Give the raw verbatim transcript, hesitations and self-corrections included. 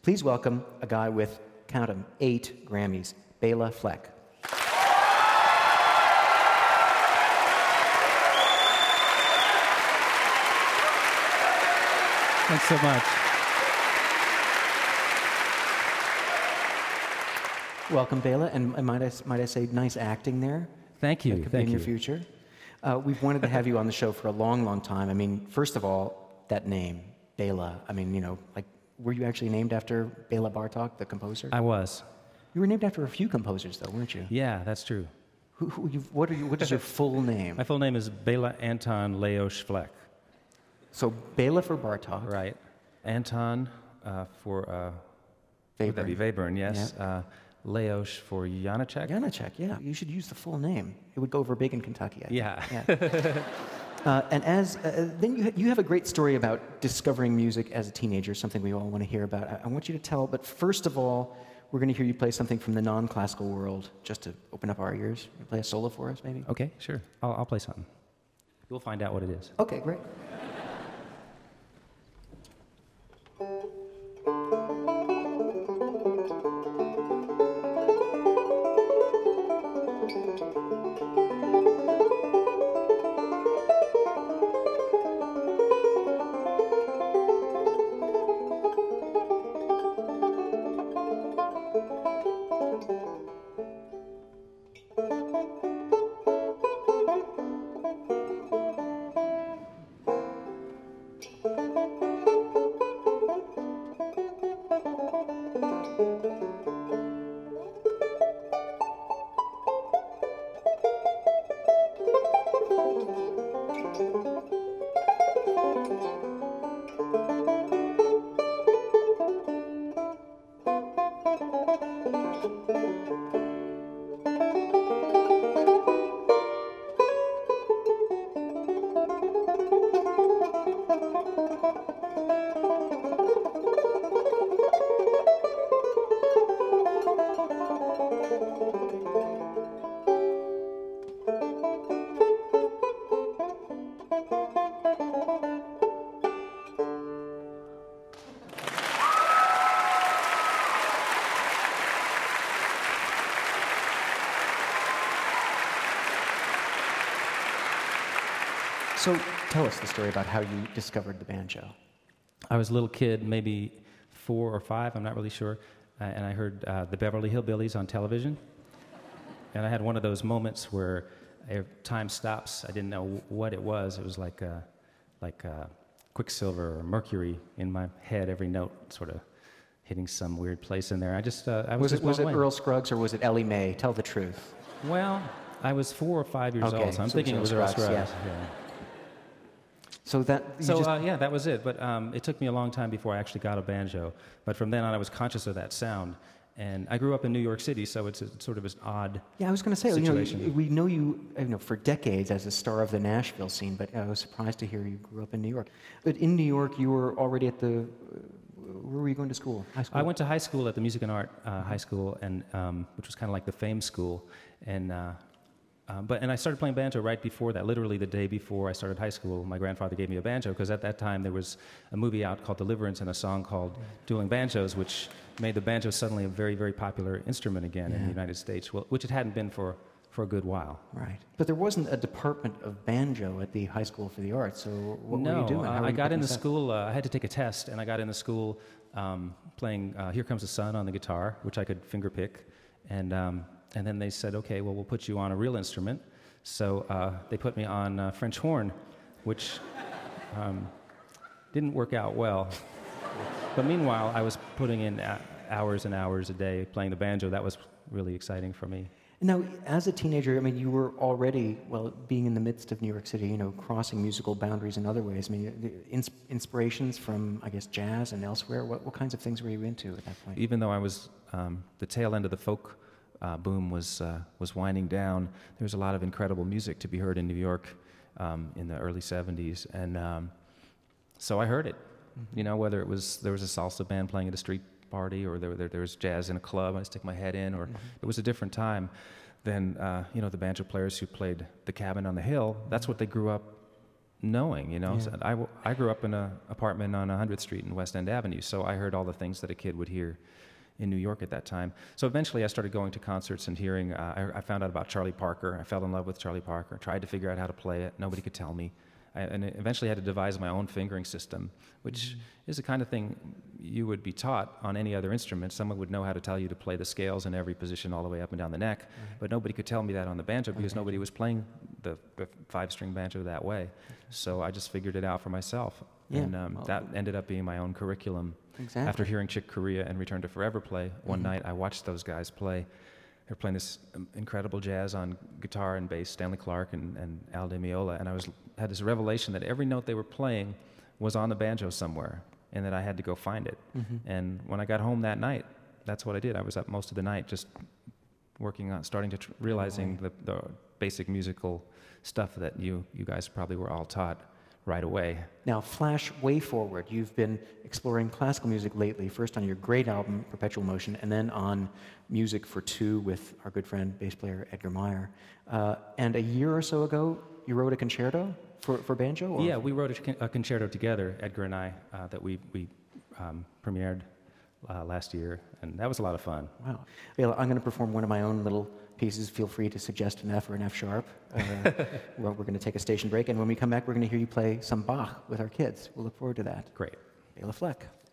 Please welcome a guy with, count 'em, eight Grammys, Bela Fleck. Thanks so much. Welcome, Bela, and might I, might I say, nice acting there. Thank you. That could Thank be in you. your future. Uh, we've wanted to have you on the show for a long, long time. I mean, first of all, that name, Bela. I mean, you know, like, were you actually named after Bela Bartok, the composer? I was. You were named after a few composers, though, weren't you? Yeah, that's true. Who, who, you, what, are you, what is your full name? My full name is Bela Anton Leos Fleck. So Bela for Bartok. Right. Anton uh, for... Uh, Webern. Would that be Webern, yes. Yeah. Uh, Leos for Janacek. Janacek, yeah. You should use the full name. It would go over big in Kentucky, I think. Yeah. yeah. uh, and as uh, then you, ha- you have a great story about discovering music as a teenager, something we all want to hear about. I, I want you to tell, but first of all, we're going to hear you play something from the non-classical world, just to open up our ears. You play a solo for us, maybe? Okay, sure. I'll, I'll play something. You'll find out what it is. Okay, great. So tell us the story about how you discovered the banjo. I was a little kid, maybe four or five, I'm not really sure, uh, and I heard uh, the Beverly Hillbillies on television. And I had one of those moments where uh, time stops. I didn't know what it was. It was like uh, like uh, Quicksilver or Mercury in my head, every note sort of hitting some weird place in there. I just, uh, I was Was just it, was blown it away. Earl Scruggs or was it Ellie Mae? Tell the truth. Well, I was four or five years Okay, old, so I'm so it thinking it was was Earl Earl Scruggs. Scruggs, Yeah. So that you So just, uh, yeah, that was it. But um, it took me a long time before I actually got a banjo. But from then on, I was conscious of that sound. And I grew up in New York City, so it's a, sort of an odd yeah, I was going to say, you know, situation. we know you, you know, for decades as a star of the Nashville scene, but I was surprised to hear you grew up in New York. But in New York, you were already at the, uh, where were you going to school? High school? I went to high school at the Music and Art uh, High School, and um, which was kind of like the fame school. And uh, uh, but and I started playing banjo right before that. Literally the day before I started high school, my grandfather gave me a banjo because at that time there was a movie out called Deliverance and a song called Dueling Banjos, which made the banjo suddenly a very, very popular instrument again Yeah. in the United States, well, which it hadn't been for, for a good while. Right. But there wasn't a department of banjo at the High School for the Arts, so what no, were you doing? How uh, were I you got picking into this up? school, uh, I had to take a test, and I got into school um, playing uh, Here Comes the Sun on the guitar, which I could finger pick. And, um, and then they said, okay, well, we'll put you on a real instrument. So uh, they put me on uh, French horn, which um, didn't work out well. But meanwhile, I was putting in uh, hours and hours a day playing the banjo. That was really exciting for me. Now, as a teenager, I mean, you were already, well, being in the midst of New York City, you know, crossing musical boundaries in other ways. I mean, the ins- inspirations from, I guess, jazz and elsewhere. What, what kinds of things were you into at that point? Even though I was um, the tail end of the folk uh, boom was uh, was winding down, there was a lot of incredible music to be heard in New York um, in the early seventies, and um, so I heard it. Mm-hmm. You know, whether it was there was a salsa band playing at a street party, or there, there, there was jazz in a club, I stick my head in, or mm-hmm. it was a different time than, uh, you know, the banjo players who played the cabin on the hill. That's what they grew up knowing, you know. Yeah. So I, w- I grew up in an apartment on one hundredth Street and West End Avenue, so I heard all the things that a kid would hear in New York at that time. So eventually I started going to concerts and hearing, uh, I, I found out about Charlie Parker. I fell in love with Charlie Parker, tried to figure out how to play it. Nobody could tell me. I, and eventually had to devise my own fingering system, which mm-hmm. is the kind of thing you would be taught on any other instrument. Someone would know how to tell you to play the scales in every position all the way up and down the neck, mm-hmm. but nobody could tell me that on the banjo because okay. nobody was playing the, the five-string banjo that way. Okay. So I just figured it out for myself. Yeah. And um, well, that ended up being my own curriculum. Exactly. After hearing Chick Corea and Return to Forever play, one mm-hmm. night I watched those guys play. They're playing this um, incredible jazz on guitar and bass, Stanley Clarke and, and Al Di Meola, and I was had this revelation that every note they were playing was on the banjo somewhere, and that I had to go find it. Mm-hmm. And when I got home that night, that's what I did. I was up most of the night just working on, starting to tr- realizing oh, the, the basic musical stuff that you you guys probably were all taught right away. Now, flash way forward. You've been exploring classical music lately, first on your great album, Perpetual Motion, and then on Music for Two with our good friend, bass player Edgar Meyer. Uh, and a year or so ago, you wrote a concerto for, for banjo? Or? Yeah, we wrote a, con- a concerto together, Edgar and I, uh, that we, we um, premiered uh, last year, and that was a lot of fun. Wow. Well, I'm going to perform one of my own little pieces. Feel free to suggest an F or an F sharp. Uh, we're we're going to take a station break, and when we come back, we're going to hear you play some Bach with our kids. We'll look forward to that. Great. Bela Fleck.